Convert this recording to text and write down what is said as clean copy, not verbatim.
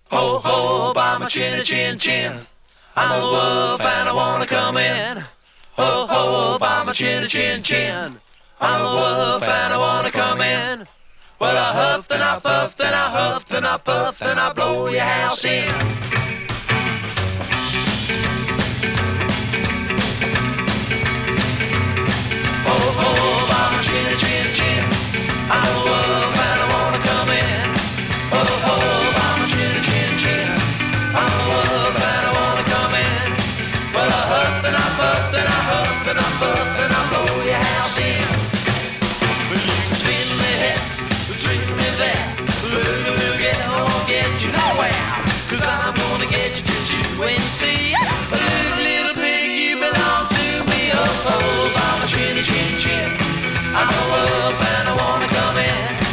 Ho, ho, by my chinny chin chin. I'm a wolf and I wanna come in. Ho, ho, by my chinny chin chin. I'm a wolf and I wanna come in. Well, I huffed and I puffed and I huffed and I puffed and I blow your house in. Ho, ho, by my chinny chin chin. I'm a wolf and I wanna come in. Ho, ho, by my chinny chin chin. I'm a wolf and I wanna come in. Well, I huffed and I puffed and I huffed and I puffed and I blow your house in. Well, you can treat me here, treat me there. Look, look, it won't get you nowhere.